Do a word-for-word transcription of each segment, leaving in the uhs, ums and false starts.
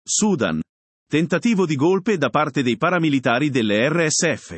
Sudan. Tentativo di golpe da parte dei paramilitari delle R S F.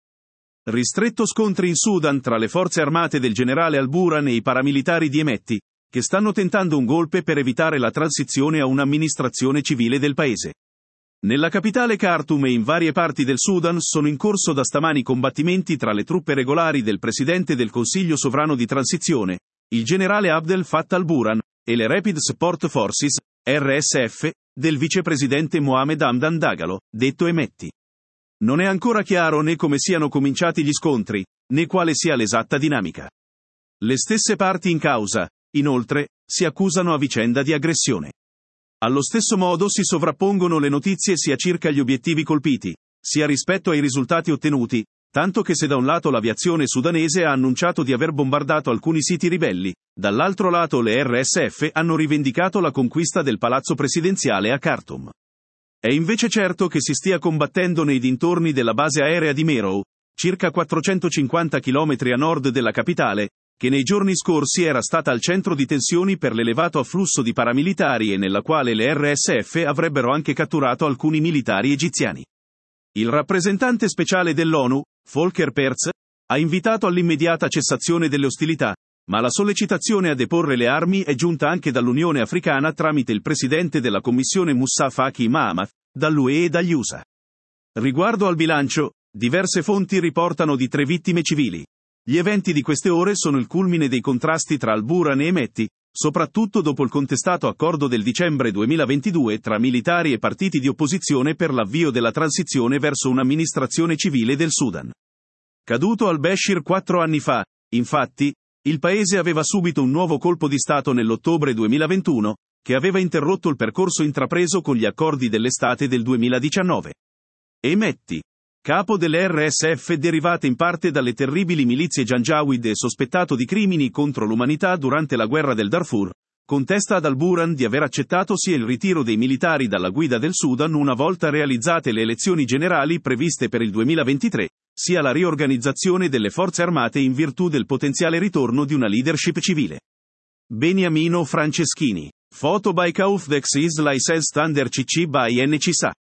Ristretto scontri in Sudan tra le forze armate del generale al-Burhan e i paramilitari di Hemeti, che stanno tentando un golpe per evitare la transizione a un'amministrazione civile del paese. Nella capitale Khartoum e in varie parti del Sudan sono in corso da stamani combattimenti tra le truppe regolari del presidente del Consiglio sovrano di transizione, il generale Abdel Fattah al-Burhan, e le Rapid Support Forces, R S F, del vicepresidente Mohamed Hamdan Dagalo, detto Hemeti. Non è ancora chiaro né come siano cominciati gli scontri, né quale sia l'esatta dinamica. Le stesse parti in causa, inoltre, si accusano a vicenda di aggressione. Allo stesso modo si sovrappongono le notizie sia circa gli obiettivi colpiti, sia rispetto ai risultati ottenuti, tanto che se da un lato l'aviazione sudanese ha annunciato di aver bombardato alcuni siti ribelli, dall'altro lato le R S F hanno rivendicato la conquista del palazzo presidenziale a Khartoum. È invece certo che si stia combattendo nei dintorni della base aerea di Merowe, circa quattrocentocinquanta chilometri a nord della capitale, che nei giorni scorsi era stata al centro di tensioni per l'elevato afflusso di paramilitari e nella quale le R S F avrebbero anche catturato alcuni militari egiziani. Il rappresentante speciale dell'ONU, Volker Perthes, ha invitato all'immediata cessazione delle ostilità, ma la sollecitazione a deporre le armi è giunta anche dall'Unione Africana tramite il presidente della Commissione Moussa Faki Mahamat, dall'U E e dagli U S A. Riguardo al bilancio, diverse fonti riportano di tre vittime civili. Gli eventi di queste ore sono il culmine dei contrasti tra al-Burhan e Hemeti, soprattutto dopo il contestato accordo del dicembre duemilaventidue tra militari e partiti di opposizione per l'avvio della transizione verso un'amministrazione civile del Sudan. Caduto al-Bashir quattro anni fa, infatti, il paese aveva subito un nuovo colpo di Stato nell'ottobre duemilaventuno, che aveva interrotto il percorso intrapreso con gli accordi dell'estate del duemiladiciannove. Hemeti, capo delle R S F derivate in parte dalle terribili milizie Janjaweed e sospettato di crimini contro l'umanità durante la guerra del Darfur, contesta ad al-Burhan di aver accettato sia il ritiro dei militari dalla guida del Sudan una volta realizzate le elezioni generali previste per il duemilaventitré, sia la riorganizzazione delle forze armate in virtù del potenziale ritorno di una leadership civile. Beniamino Franceschini. Foto by Kaufdex is licensed under C C by N C S A.